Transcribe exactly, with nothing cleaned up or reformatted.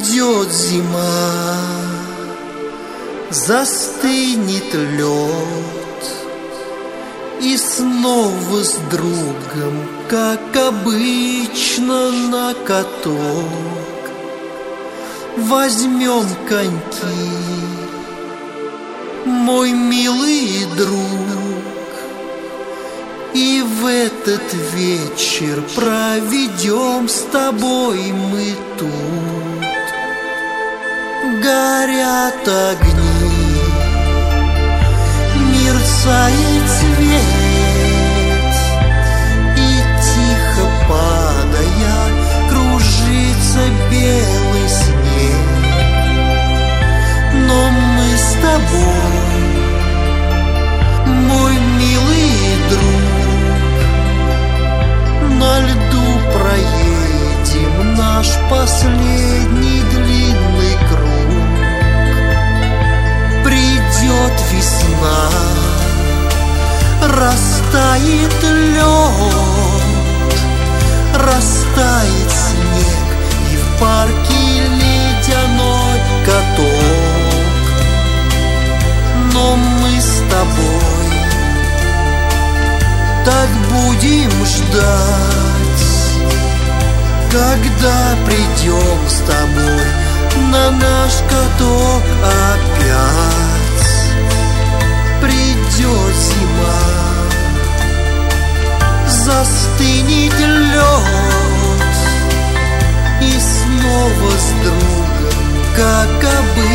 Придет зима, застынет лед, и снова с другом, как обычно, на каток возьмем коньки, мой милый друг, и в этот вечер проведем с тобой мы тут. Горят огни, мерцает свет, и тихо падая кружится белый снег. Но мы с тобой, мой милый друг, на льду проедем наш последний длинный круг. Придет весна, растает лед, растает снег, и в парке ледяной каток. Но мы с тобой так будем ждать, когда придем с тобой на наш каток опять. Придет зима, застынет лед, и снова с другом, как обычно,